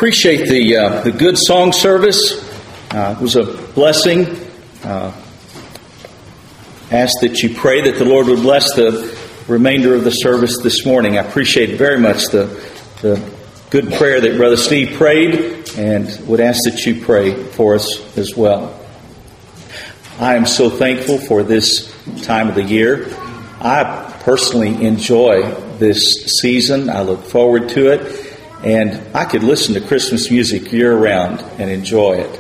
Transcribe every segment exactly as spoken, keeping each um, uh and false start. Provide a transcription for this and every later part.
Appreciate the uh, the good song service. Uh, it was a blessing. Uh, ask that you pray that the Lord would bless the remainder of the service this morning. I appreciate very much the the good prayer that Brother Steve prayed, and would ask that you pray for us as well. I am so thankful for this time of the year. I personally enjoy this season. I look forward to it. And I could listen to Christmas music year-round and enjoy it.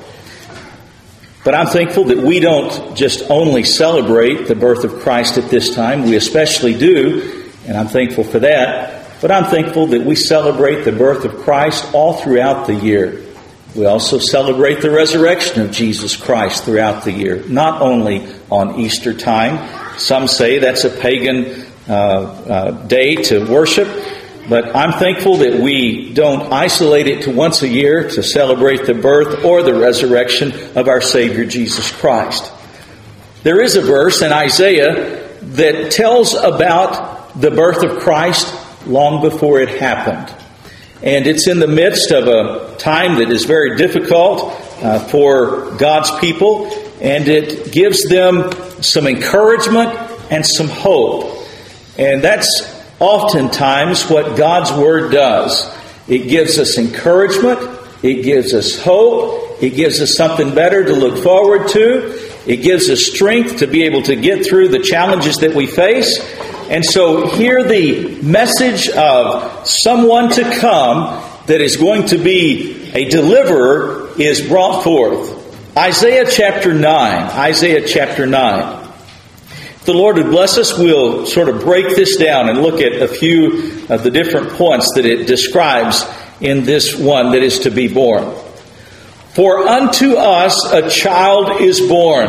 But I'm thankful that we don't just only celebrate the birth of Christ at this time. We especially do, and I'm thankful for that. But I'm thankful that we celebrate the birth of Christ all throughout the year. We also celebrate the resurrection of Jesus Christ throughout the year, not only on Easter time. Some say that's a pagan uh, uh, day to worship. But I'm thankful that we don't isolate it to once a year to celebrate the birth or the resurrection of our Savior Jesus Christ. There is a verse in Isaiah that tells about the birth of Christ long before it happened. And it's in the midst of a time that is very difficult uh, for God's people, and it gives them some encouragement and some hope. And that's oftentimes what God's Word does. It gives us encouragement. It gives us hope. It gives us something better to look forward to. It gives us strength to be able to get through the challenges that we face. And so here the message of someone to come that is going to be a deliverer is brought forth. Isaiah chapter nine. Isaiah chapter nine. If the Lord would bless us, we'll sort of break this down and look at a few of the different points that it describes in this one that is to be born. For unto us a child is born.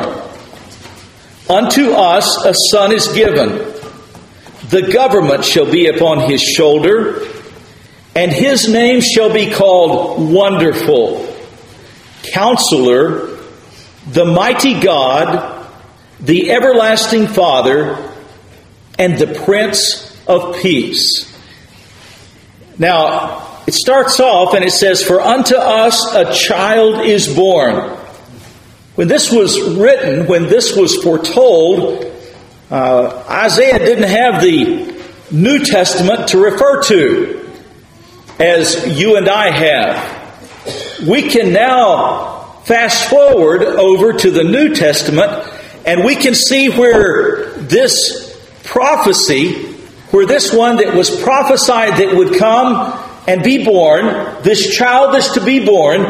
Unto us a son is given. The government shall be upon his shoulder, and his name shall be called Wonderful, Counselor, the Mighty God, the Everlasting Father, and the Prince of Peace. Now, it starts off and it says, for unto us a child is born. When this was written, when this was foretold, uh, Isaiah didn't have the New Testament to refer to, as you and I have. We can now fast forward over to the New Testament, and we can see where this prophecy, where this one that was prophesied that would come and be born, this child is to be born,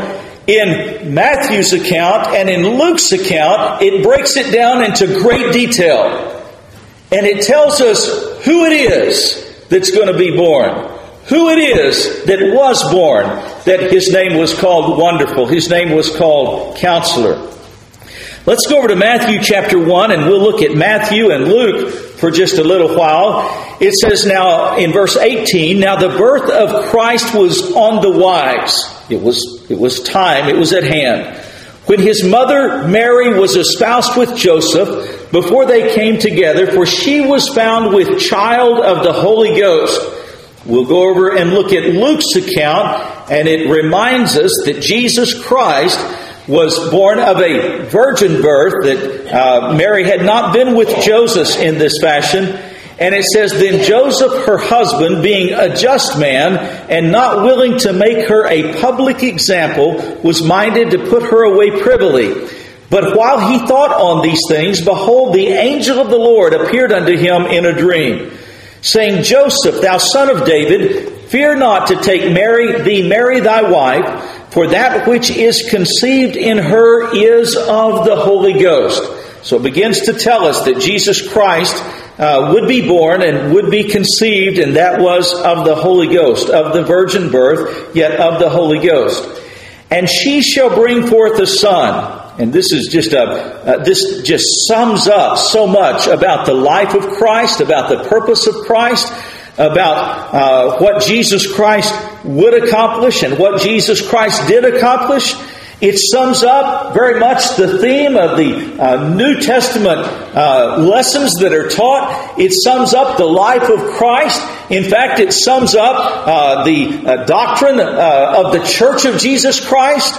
in Matthew's account and in Luke's account, it breaks it down into great detail. And it tells us who it is that's going to be born. Who it is that was born, that his name was called Wonderful. His name was called Counselor. Let's go over to Matthew chapter one, and we'll look at Matthew and Luke for just a little while. It says now in verse eighteen, now the birth of Christ was on the wise. It was, it was time, it was at hand. When his mother Mary was espoused with Joseph, before they came together, for she was found with child of the Holy Ghost. We'll go over and look at Luke's account, and it reminds us that Jesus Christ was born of a virgin birth, that uh, Mary had not been with Joseph in this fashion. And it says, then Joseph, her husband, being a just man and not willing to make her a public example, was minded to put her away privily. But while he thought on these things, behold, the angel of the Lord appeared unto him in a dream, saying, Joseph, thou son of David, fear not to take Mary, thee Mary thy wife, for that which is conceived in her is of the Holy Ghost. So it begins to tell us that Jesus Christ uh, would be born and would be conceived, and that was of the Holy Ghost, of the virgin birth, yet of the Holy Ghost. And she shall bring forth a son. And this is just a uh, this just sums up so much about the life of Christ, about the purpose of Christ, about uh, what Jesus Christ would accomplish and what Jesus Christ did accomplish. It sums up very much the theme of the uh, New Testament uh, lessons that are taught. It sums up the life of Christ. In fact, it sums up uh, the uh, doctrine uh, of the Church of Jesus Christ.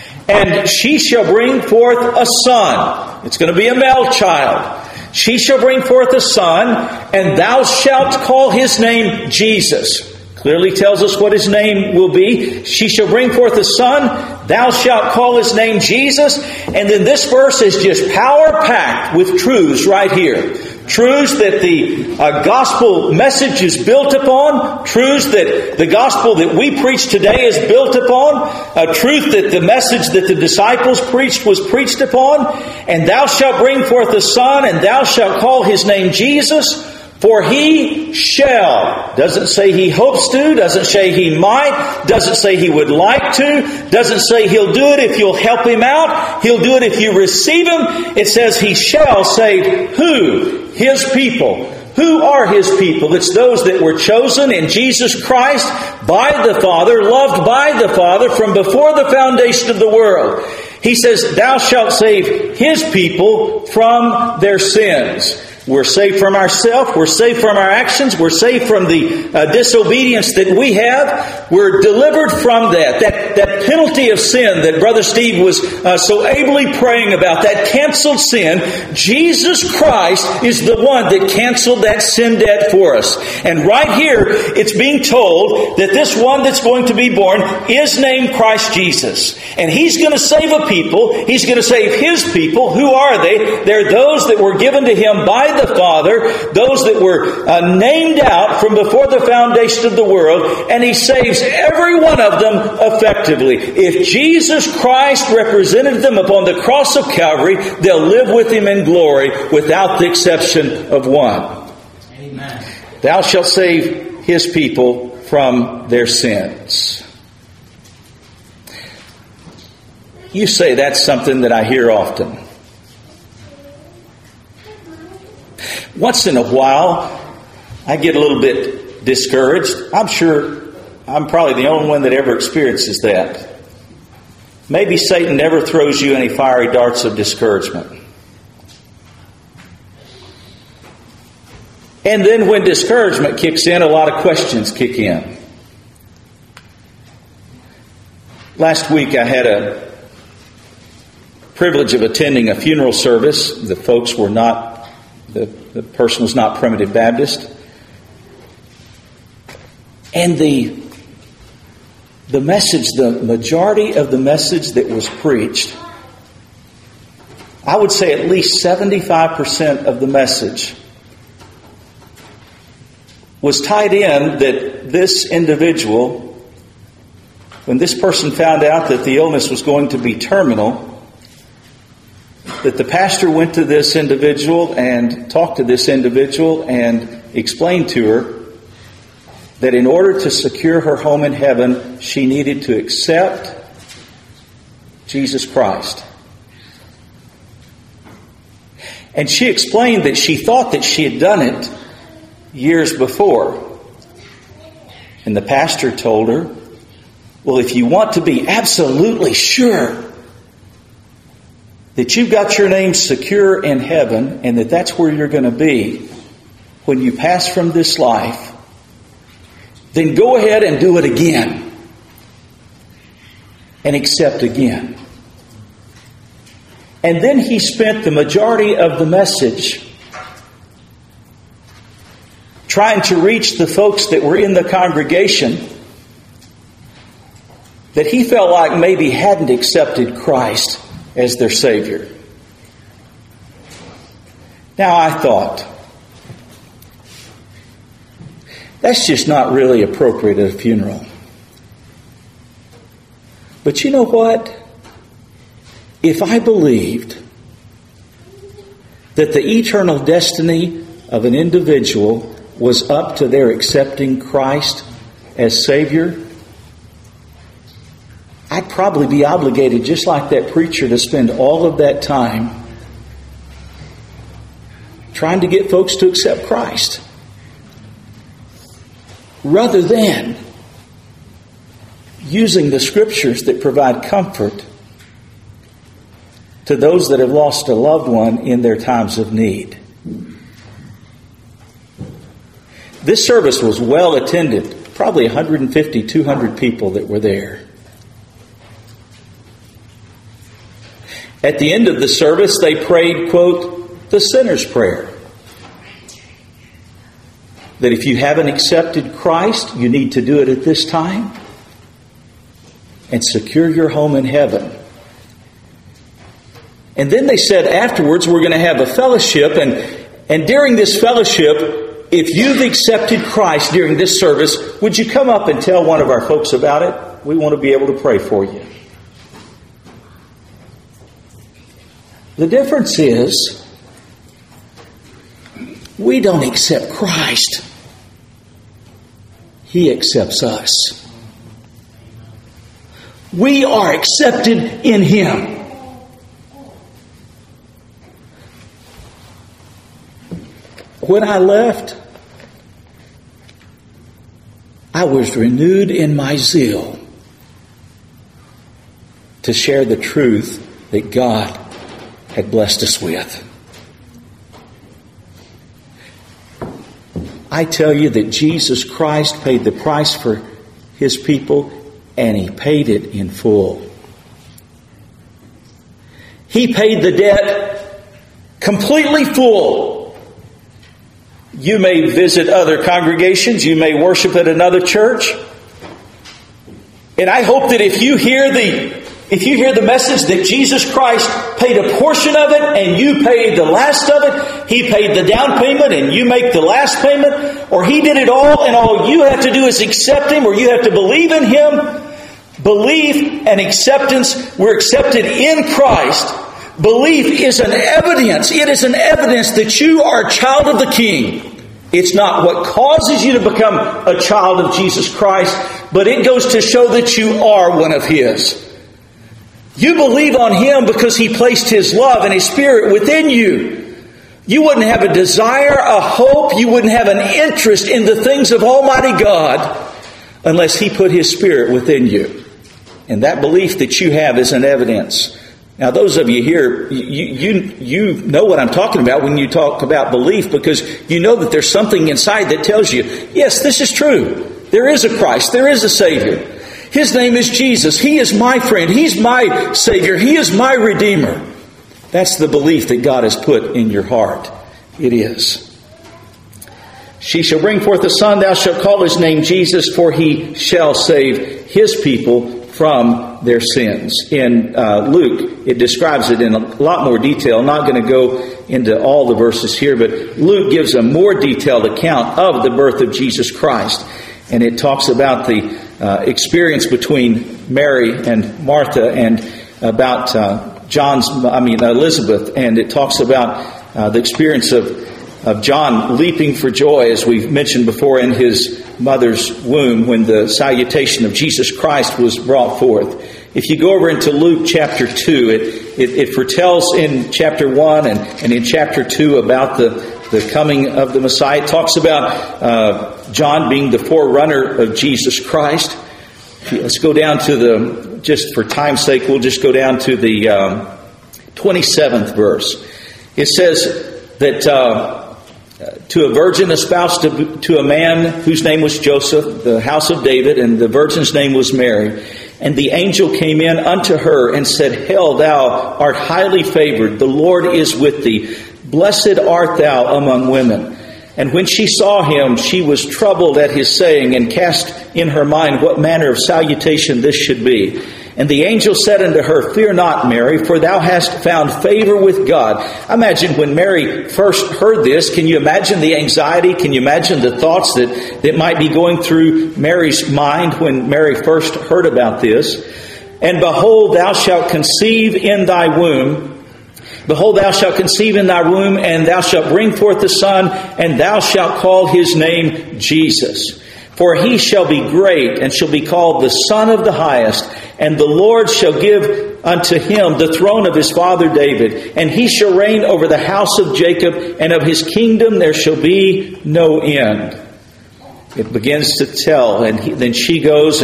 And she shall bring forth a son. It's going to be a male child. She shall bring forth a son, and thou shalt call his name Jesus. Clearly tells us what his name will be. She shall bring forth a son, thou shalt call his name Jesus. And then this verse is just power-packed with truths right here. Truths that the uh, gospel message is built upon. Truths that the gospel that we preach today is built upon. A truth that the message that the disciples preached was preached upon. And thou shalt bring forth a son, and thou shalt call his name Jesus. For he shall. Doesn't say he hopes to. Doesn't say he might. Doesn't say he would like to. Doesn't say he'll do it if you'll help him out. He'll do it if you receive him. It says he shall save who? His people. Who are his people? It's those that were chosen in Jesus Christ by the Father, loved by the Father from before the foundation of the world. He says, thou shalt save his people from their sins. We're saved from ourselves. We're saved from our actions. We're saved from the uh, disobedience that we have. We're delivered from that. That, that penalty of sin that Brother Steve was uh, so ably praying about, that canceled sin, Jesus Christ is the one that canceled that sin debt for us. And right here, it's being told that this one that's going to be born is named Christ Jesus. And he's going to save a people. He's going to save his people. Who are they? They're those that were given to him by the Father, those that were uh, named out from before the foundation of the world, and he saves every one of them effectively. If Jesus Christ represented them upon the cross of Calvary, they'll live with him in glory without the exception of one. Amen. Thou shalt save his people from their sins. You say that's something that I hear often. Once in a while, I get a little bit discouraged. I'm sure I'm probably the only one that ever experiences that. Maybe Satan never throws you any fiery darts of discouragement. And then when discouragement kicks in, a lot of questions kick in. Last week I had a privilege of attending a funeral service. The folks were not The, the person was not Primitive Baptist. And the, the message, the majority of the message that was preached, I would say at least seventy-five percent of the message was tied in that this individual, when this person found out that the illness was going to be terminal, that the pastor went to this individual and talked to this individual and explained to her that in order to secure her home in heaven, she needed to accept Jesus Christ. And she explained that she thought that she had done it years before. And the pastor told her, well, if you want to be absolutely sure that you've got your name secure in heaven and that that's where you're going to be when you pass from this life, then go ahead and do it again and accept again. And then he spent the majority of the message trying to reach the folks that were in the congregation that he felt like maybe hadn't accepted Christ as their Savior. Now I thought, that's just not really appropriate at a funeral. But you know what? If I believed that the eternal destiny of an individual was up to their accepting Christ as Savior, I'd probably be obligated, just like that preacher, to spend all of that time trying to get folks to accept Christ, rather than using the Scriptures that provide comfort to those that have lost a loved one in their times of need. This service was well attended, probably one hundred fifty, two hundred people that were there. At the end of the service, they prayed, quote, the sinner's prayer. That if you haven't accepted Christ, you need to do it at this time and secure your home in heaven. And then they said afterwards, we're going to have a fellowship, and, and during this fellowship, if you've accepted Christ during this service, would you come up and tell one of our folks about it? We want to be able to pray for you. The difference is, we don't accept Christ. He accepts us. We are accepted in Him. When I left, I was renewed in my zeal to share the truth that God had blessed us with. I tell you that Jesus Christ paid the price for His people, and He paid it in full. He paid the debt completely full. You may visit other congregations. You may worship at another church. And I hope that if you hear the if you hear the message that Jesus Christ paid a portion of it and you paid the last of it, He paid the down payment and you make the last payment, or He did it all and all you have to do is accept Him, or you have to believe in Him. Belief and acceptance, we're accepted in Christ. Belief is an evidence. It is an evidence that you are a child of the King. It's not what causes you to become a child of Jesus Christ, but it goes to show that you are one of His. You believe on Him because He placed His love and His Spirit within you. You wouldn't have a desire, a hope, you wouldn't have an interest in the things of Almighty God unless He put His Spirit within you. And that belief that you have is an evidence. Now, those of you here, you, you you know what I'm talking about when you talk about belief, because you know that there's something inside that tells you, yes, this is true. There is a Christ. There is a Savior. His name is Jesus. He is my friend. He's my Savior. He is my Redeemer. That's the belief that God has put in your heart. It is. She shall bring forth a son. Thou shalt call his name Jesus, for he shall save his people from their sins. In uh, Luke, it describes it in a lot more detail. I'm not going to go into all the verses here, but Luke gives a more detailed account of the birth of Jesus Christ. And it talks about the uh, experience between Mary and Martha, and about uh, John's, I mean, Elizabeth. And it talks about uh, the experience of of John leaping for joy, as we've mentioned before, in his mother's womb when the salutation of Jesus Christ was brought forth. If you go over into Luke chapter two, it, it, it foretells in chapter one and, and in chapter two about the, the coming of the Messiah. It talks about uh, John being the forerunner of Jesus Christ. Let's go down to the, just for time's sake, we'll just go down to the um, twenty-seventh verse. It says that Uh, to a virgin espoused to, to a man whose name was Joseph, the house of David, and the virgin's name was Mary. And the angel came in unto her and said, Hail, thou art highly favored. The Lord is with thee. Blessed art thou among women. And when she saw him, she was troubled at his saying, and cast in her mind what manner of salutation this should be. And the angel said unto her, Fear not, Mary, for thou hast found favor with God. Imagine when Mary first heard this. Can you imagine the anxiety? Can you imagine the thoughts that, that might be going through Mary's mind when Mary first heard about this? And behold, thou shalt conceive in thy womb. Behold, thou shalt conceive in thy womb, and thou shalt bring forth a son, and thou shalt call his name Jesus. For he shall be great, and shall be called the Son of the Highest. And the Lord shall give unto him the throne of his father David. And he shall reign over the house of Jacob, and of his kingdom there shall be no end. It begins to tell, and he, then she goes and,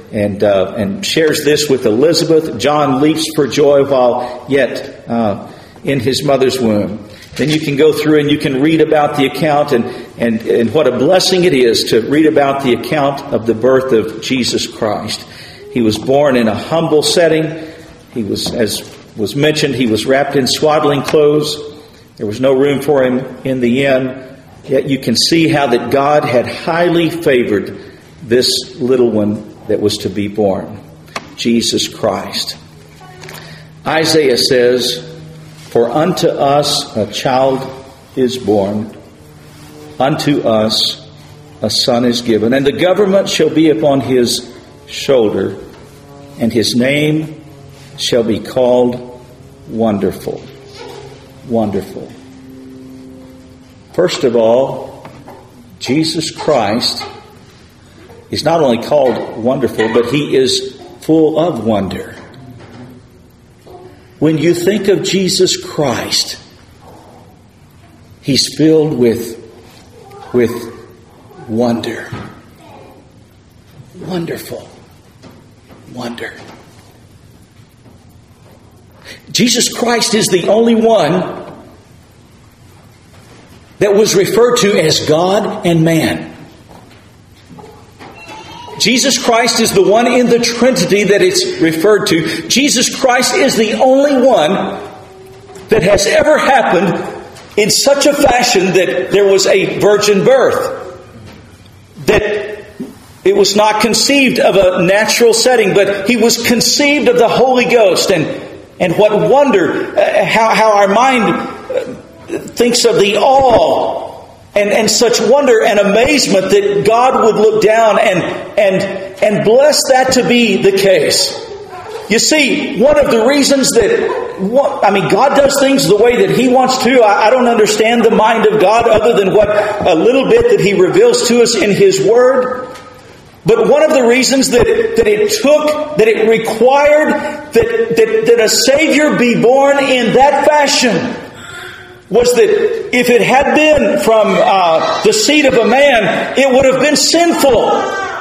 and uh, and shares this with Elizabeth. John leaps for joy while yet uh, in his mother's womb. Then you can go through and you can read about the account, and, and, and what a blessing it is to read about the account of the birth of Jesus Christ. He was born in a humble setting. He was, as was mentioned, he was wrapped in swaddling clothes. There was no room for him in the inn. Yet you can see how that God had highly favored this little one that was to be born, Jesus Christ. Isaiah says, "For unto us a child is born, unto us a son is given, and the government shall be upon his shoulder, and his name shall be called Wonderful." Wonderful. First of all, Jesus Christ is not only called Wonderful, but he is full of wonder. When you think of Jesus Christ, he's filled with, with wonder. Wonderful. Wonder. Jesus Christ is the only one that was referred to as God and man. Jesus Christ is the one in the Trinity that it's referred to. Jesus Christ is the only one that has ever happened in such a fashion that there was a virgin birth. That it was not conceived of a natural setting, but he was conceived of the Holy Ghost. And, and what wonder, uh, how, how our mind uh, thinks of the awe And, and such wonder and amazement that God would look down and, and, and bless that to be the case. You see, one of the reasons that, what, I mean, God does things the way that He wants to. I, I don't understand the mind of God other than what a little bit that He reveals to us in His Word. But one of the reasons that, that it took, that it required that, that, that a Savior be born in that fashion was that if it had been from uh, the seed of a man, it would have been sinful.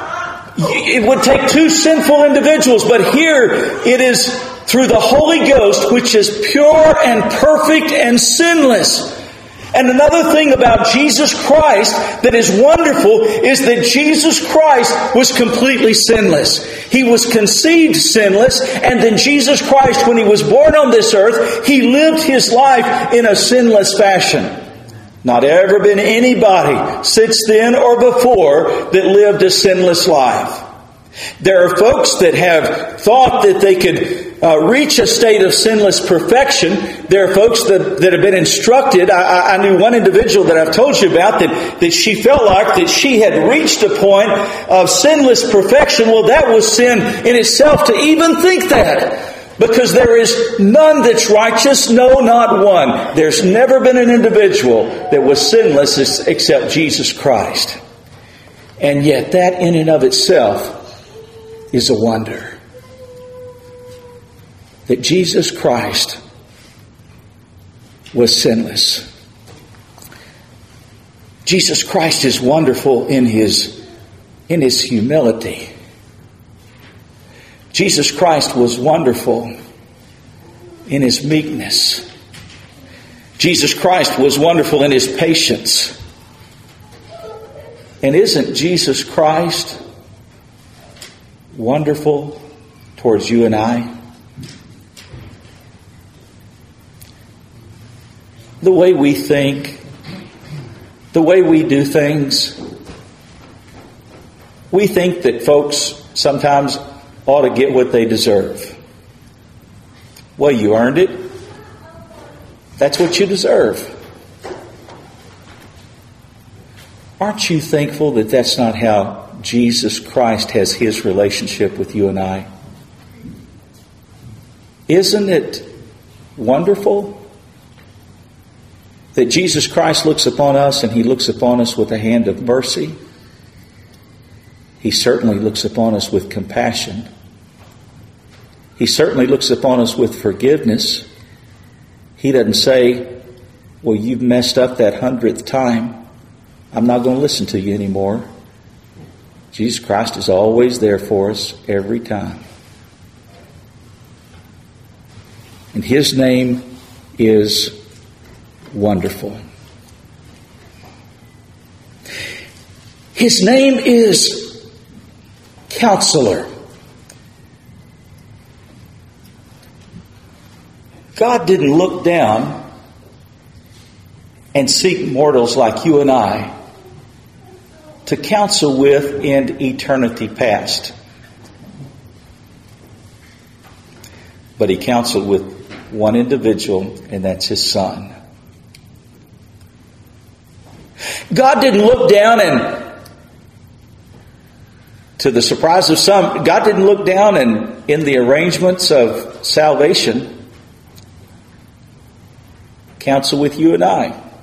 It would take two sinful individuals. But here it is through the Holy Ghost, which is pure and perfect and sinless. And another thing about Jesus Christ that is wonderful is that Jesus Christ was completely sinless. He was conceived sinless, and then Jesus Christ, when He was born on this earth, He lived His life in a sinless fashion. Not ever been anybody since then or before that lived a sinless life. There are folks that have thought that they could uh, reach a state of sinless perfection. There are folks that, that have been instructed. I, I knew one individual that I've told you about that, that she felt like that she had reached a point of sinless perfection. Well, that was sin in itself to even think that. Because there is none that's righteous, no, not one. There's never been an individual that was sinless except Jesus Christ. And yet that in and of itself is a wonder. That Jesus Christ was sinless. Jesus Christ is wonderful in His, in His humility. Jesus Christ was wonderful in His meekness. Jesus Christ was wonderful in His patience. And isn't Jesus Christ wonderful towards you and I? The way we think, the way we do things, we think that folks sometimes ought to get what they deserve. Well, you earned it. That's what you deserve. Aren't you thankful that that's not how Jesus Christ has His relationship with you and I? Isn't it wonderful that Jesus Christ looks upon us and He looks upon us with a hand of mercy? He certainly looks upon us with compassion. He certainly looks upon us with forgiveness. He doesn't say, well, you've messed up that hundredth time. I'm not going to listen to you anymore. Jesus Christ is always there for us every time. And His name is Wonderful. His name is Counselor. God didn't look down and seek mortals like you and I to counsel with in eternity past. But He counseled with one individual, and that's His Son. God didn't look down and, to the surprise of some, God didn't look down and in the arrangements of salvation counsel with you and I.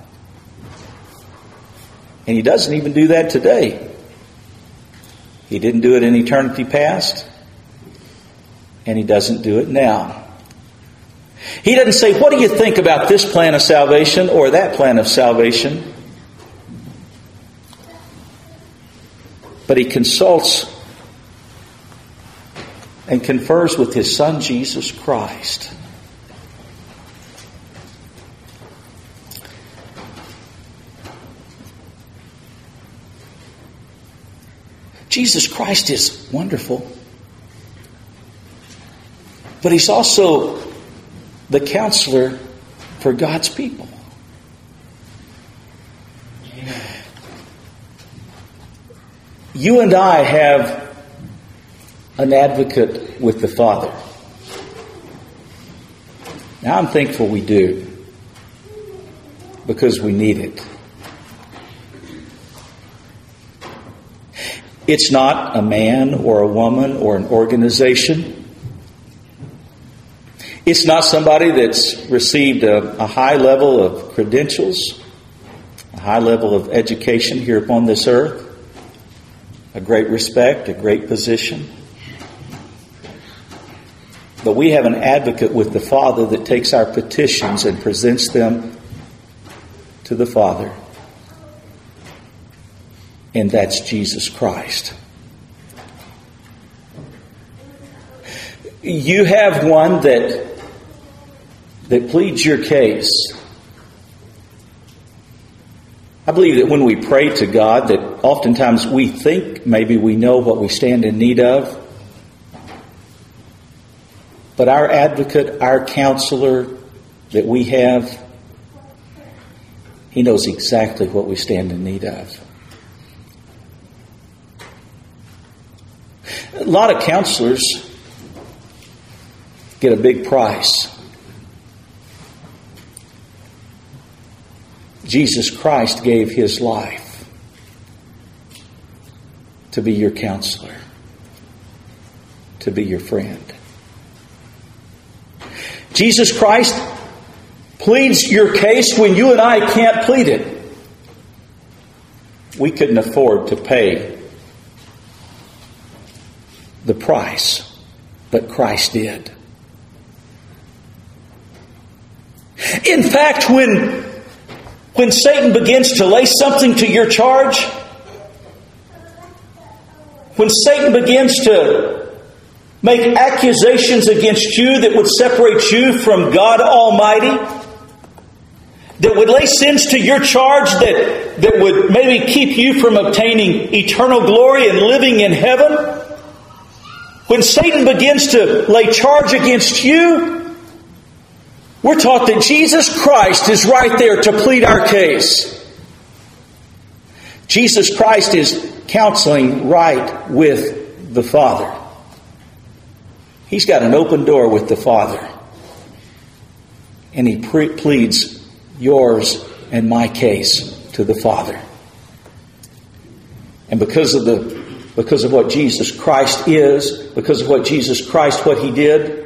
And He doesn't even do that today. He didn't do it in eternity past, and He doesn't do it now. He doesn't say, what do you think about this plan of salvation or that plan of salvation? But He consults and confers with His Son, Jesus Christ. Jesus Christ is wonderful, but He's also the counselor for God's people. You and I have an advocate with the Father. Now, I'm thankful we do, because we need it. It's not a man or a woman or an organization. It's not somebody that's received a, a high level of credentials, a high level of education here upon this earth, a great respect, a great position. But we have an advocate with the Father that takes our petitions and presents them to the Father. And that's Jesus Christ. You have one that that pleads your case. I believe that when we pray to God, that oftentimes we think maybe we know what we stand in need of. But our advocate, our counselor that we have, He knows exactly what we stand in need of. A lot of counselors get a big price. Jesus Christ gave His life to be your counselor, to be your friend. Jesus Christ pleads your case when you and I can't plead it. We couldn't afford to pay the price, but Christ did. In fact, when When Satan begins to lay something to your charge, when Satan begins to make accusations against you that would separate you from God Almighty, that would lay sins to your charge that, that would maybe keep you from obtaining eternal glory and living in heaven, when Satan begins to lay charge against you, we're taught that Jesus Christ is right there to plead our case. Jesus Christ is counseling right with the Father. He's got an open door with the Father. And He pre- pleads yours and my case to the Father. And because of the because of what Jesus Christ is, because of what Jesus Christ, what He did,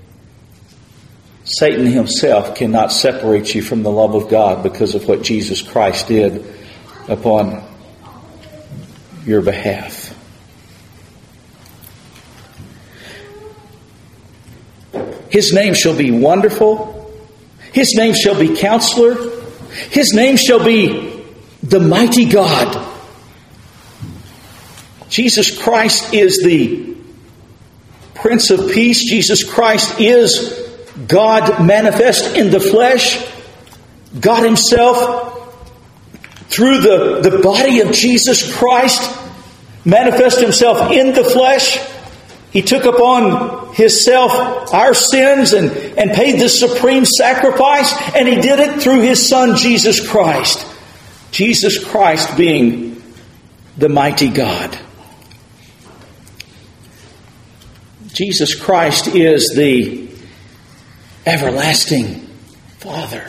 Satan himself cannot separate you from the love of God because of what Jesus Christ did upon your behalf. His name shall be Wonderful. His name shall be Counselor. His name shall be the Mighty God. Jesus Christ is the Prince of Peace. Jesus Christ is God manifest in the flesh. God Himself, through the, the body of Jesus Christ, manifest Himself in the flesh. He took upon Himself our sins and, and paid the supreme sacrifice. And He did it through His Son, Jesus Christ. Jesus Christ being the mighty God. Jesus Christ is the everlasting Father.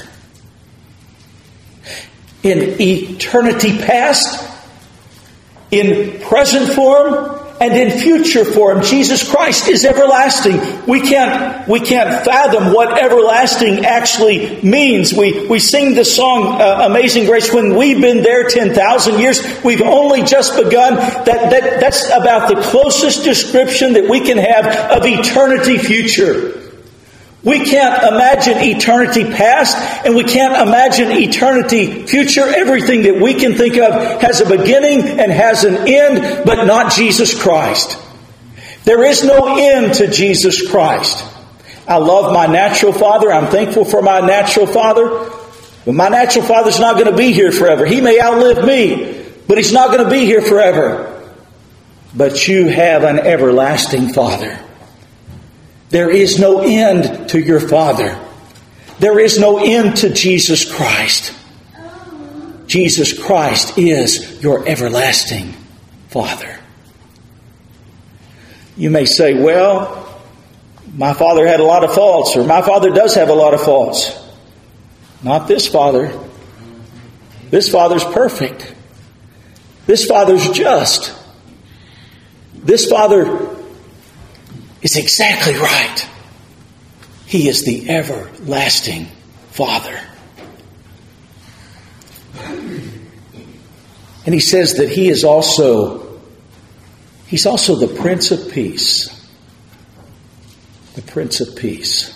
In eternity past, in present form, and in future form, Jesus Christ is everlasting. We can't, we can't fathom what everlasting actually means. We, we sing the song, uh, Amazing Grace, when we've been there ten thousand years. We've only just begun. That, that, that's about the closest description that we can have of eternity future. We can't imagine eternity past, and we can't imagine eternity future. Everything that we can think of has a beginning and has an end, but not Jesus Christ. There is no end to Jesus Christ. I love my natural father. I'm thankful for my natural father. But my natural father's not going to be here forever. He may outlive me, but he's not going to be here forever. But you have an everlasting Father. There is no end to your Father. There is no end to Jesus Christ. Jesus Christ is your everlasting Father. You may say, well, my father had a lot of faults, or my father does have a lot of faults. Not this father. This father's perfect. This father's just. This father is exactly right. He is the everlasting Father. And He says that He is also, He's also the Prince of Peace. The Prince of Peace.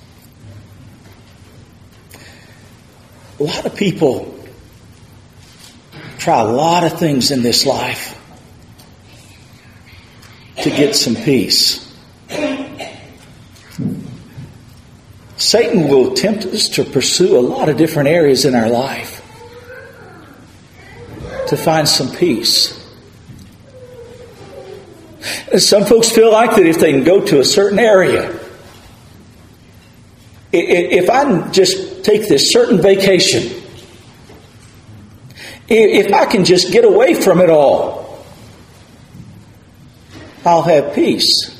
A lot of people try a lot of things in this life to get some peace. Satan will tempt us to pursue a lot of different areas in our life to find some peace. Some folks feel like that if they can go to a certain area, if I can just take this certain vacation, if I can just get away from it all, I'll have peace.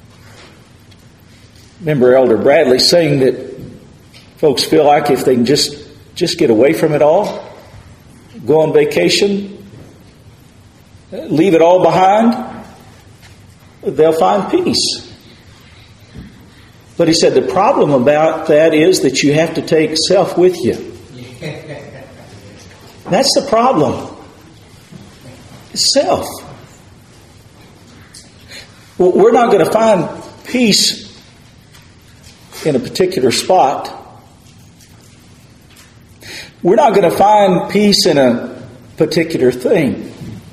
Remember Elder Bradley saying that folks feel like if they can just, just get away from it all, go on vacation, leave it all behind, they'll find peace. But he said the problem about that is that you have to take self with you. That's the problem. It's self. Well, we're not going to find peace in a particular spot. We're not going to find peace in a particular thing.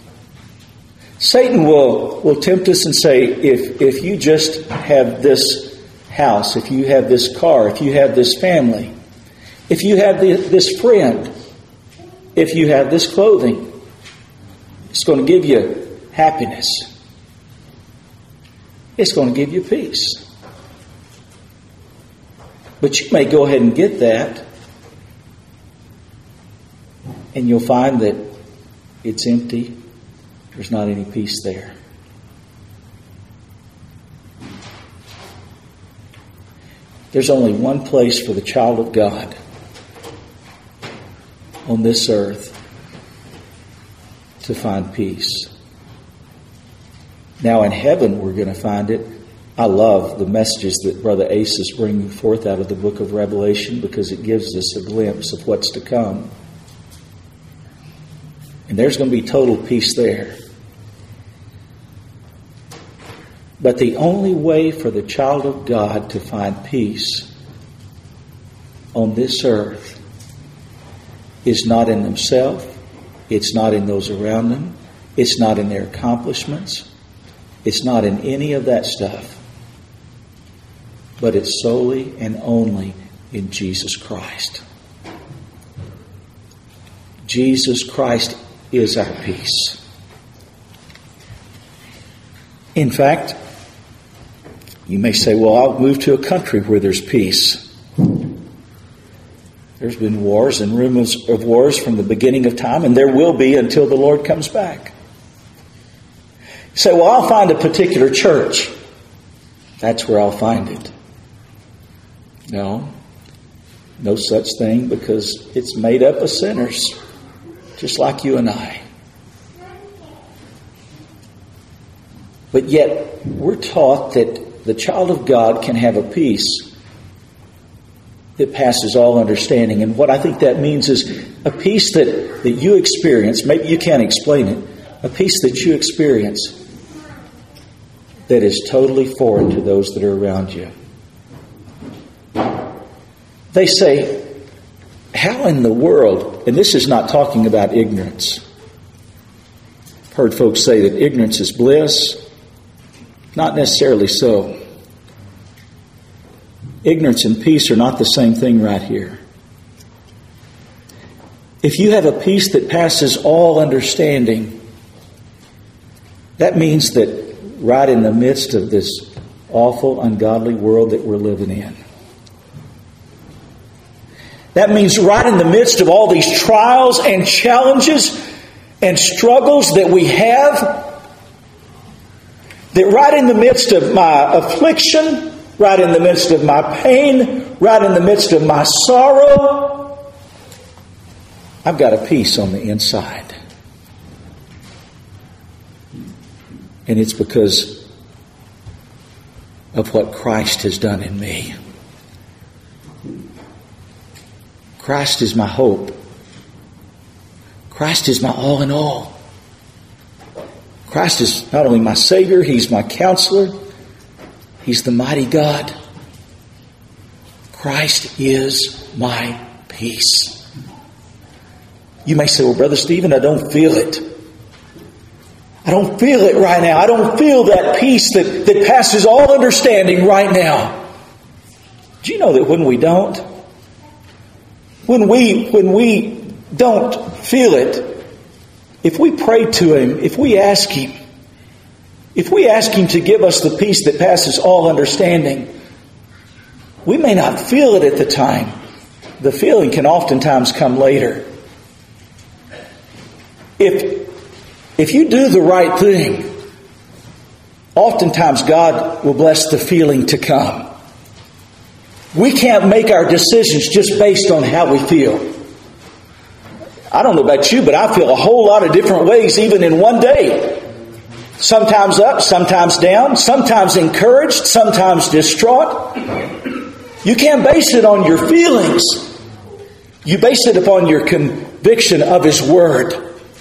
Satan will, will tempt us and say, if, if you just have this house, if you have this car, if you have this family, if you have the, this friend, if you have this clothing, it's going to give you happiness. It's going to give you peace. But you may go ahead and get that, and you'll find that it's empty. There's not any peace there. There's only one place for the child of God on this earth to find peace. Now in heaven we're going to find it. I love the messages that Brother Ace is bringing forth out of the book of Revelation because it gives us a glimpse of what's to come. And there's going to be total peace there. But the only way for the child of God to find peace on this earth is not in themselves. It's not in those around them. It's not in their accomplishments. It's not in any of that stuff. But it's solely and only in Jesus Christ. Jesus Christ is our peace. In fact, you may say, well, I'll move to a country where there's peace. There's been wars and rumors of wars from the beginning of time, and there will be until the Lord comes back. You say, well, I'll find a particular church. That's where I'll find it. No, no such thing, because it's made up of sinners, just like you and I. But yet, we're taught that the child of God can have a peace that passes all understanding. And what I think that means is a peace that, that you experience, maybe you can't explain it, a peace that you experience that is totally foreign to those that are around you. They say, how in the world, and this is not talking about ignorance. I've heard folks say that ignorance is bliss. Not necessarily so. Ignorance and peace are not the same thing right here. If you have a peace that passes all understanding, that means that right in the midst of this awful, ungodly world that we're living in, that means right in the midst of all these trials and challenges and struggles that we have, that right in the midst of my affliction, right in the midst of my pain, right in the midst of my sorrow, I've got a peace on the inside. And it's because of what Christ has done in me. Christ is my hope. Christ is my all in all. Christ is not only my Savior, He's my counselor. He's the mighty God. Christ is my peace. You may say, well, Brother Stephen, I don't feel it. I don't feel it right now. I don't feel that peace that, that passes all understanding right now. Do you know that when we don't, when we, when we don't feel it, if we pray to Him, if we ask Him, if we ask Him to give us the peace that passes all understanding, we may not feel it at the time. The feeling can oftentimes come later. If, if you do the right thing, oftentimes God will bless the feeling to come. We can't make our decisions just based on how we feel. I don't know about you, but I feel a whole lot of different ways even in one day. Sometimes up, sometimes down, sometimes encouraged, sometimes distraught. You can't base it on your feelings. You base it upon your conviction of His Word.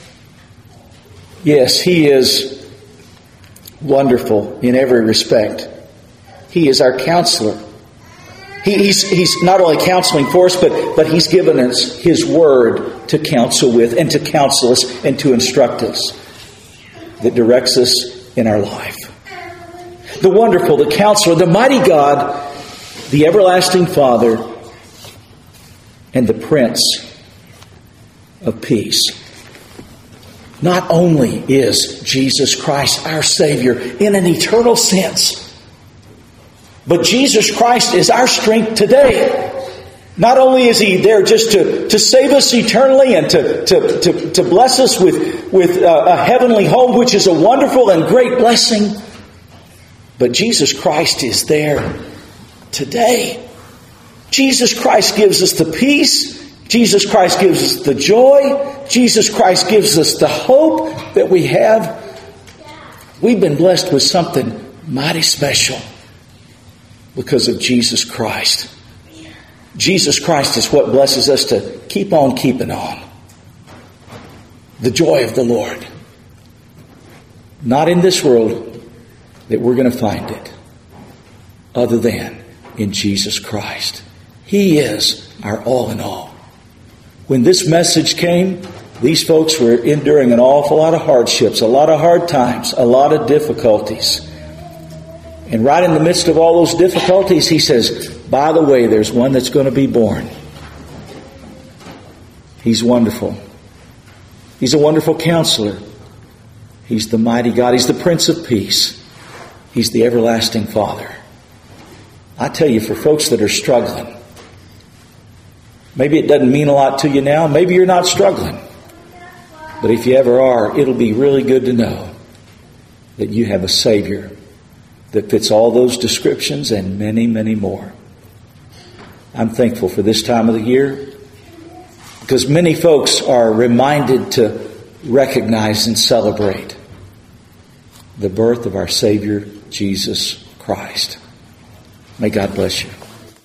Yes, He is wonderful in every respect. He is our counselor. He, he's, he's not only counseling for us, but, but He's given us His Word to counsel with and to counsel us and to instruct us, that directs us in our life. The wonderful, the counselor, the mighty God, the everlasting Father, and the Prince of Peace. Not only is Jesus Christ our Savior in an eternal sense, but Jesus Christ is our strength today. Not only is He there just to, to save us eternally and to, to, to, to bless us with, with a, a heavenly home, which is a wonderful and great blessing, but Jesus Christ is there today. Jesus Christ gives us the peace. Jesus Christ gives us the joy. Jesus Christ gives us the hope that we have. We've been blessed with something mighty special because of Jesus Christ. Jesus Christ is what blesses us to keep on keeping on. The joy of the Lord. Not in this world that we're going to find it, other than in Jesus Christ. He is our all in all. When this message came, These folks were enduring an awful lot of hardships, a lot of hard times, a lot of difficulties. And right in the midst of all those difficulties, he says, by the way, there's one that's going to be born. He's wonderful. He's a wonderful counselor. He's the mighty God. He's the Prince of Peace. He's the everlasting Father. I tell you, for folks that are struggling, maybe it doesn't mean a lot to you now. Maybe you're not struggling. But if you ever are, it'll be really good to know that you have a Savior that fits all those descriptions and many, many more. I'm thankful for this time of the year because many folks are reminded to recognize and celebrate the birth of our Savior, Jesus Christ. May God bless you.